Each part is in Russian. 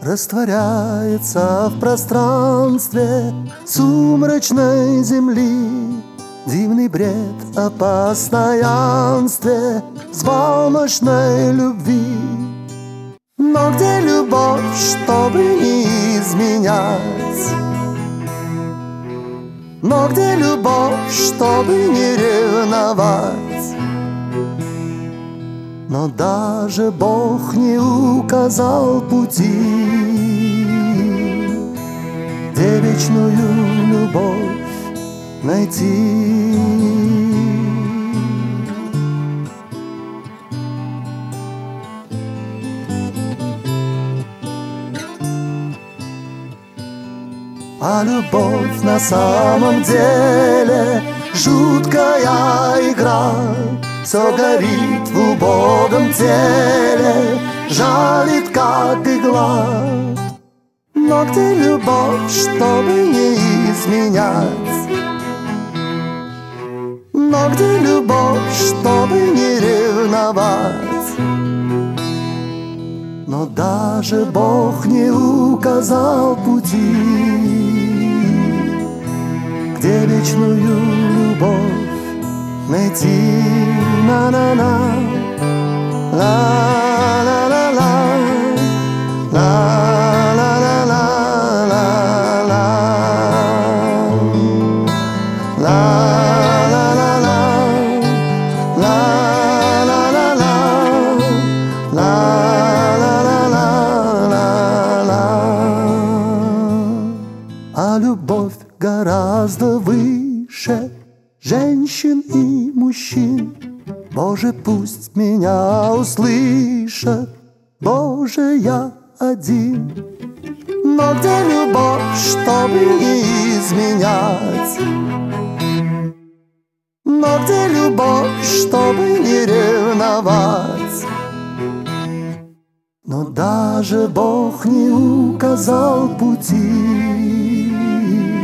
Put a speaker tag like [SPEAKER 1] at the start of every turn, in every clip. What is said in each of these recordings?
[SPEAKER 1] Растворяется в пространстве сумрачной земли. Дивный бред о постоянстве взбалмошной любви. Но где любовь, чтобы не изменять? Но где любовь, чтобы не ревновать? Но даже Бог не указал пути, где вечную любовь найти. А любовь на самом деле жуткая игра. Все горит в убогом теле, жалит, как игла. Но где любовь, чтобы не изменять? Но где любовь, чтобы не ревновать? Но даже Бог не указал пути, где вечную любовь найти. На-на-на, ла-ла-ла-ла, ла-ла-ла-ла, ла-ла-ла-ла, ла-ла-ла-ла. А любовь гораздо выше женщин и мужчин. Боже, пусть меня услышат, Боже, я один. Но где любовь, чтобы не изменять? Но где любовь, чтобы не ревновать? Но даже Бог не указал пути,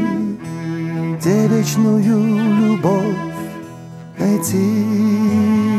[SPEAKER 1] где вечную любовь найти.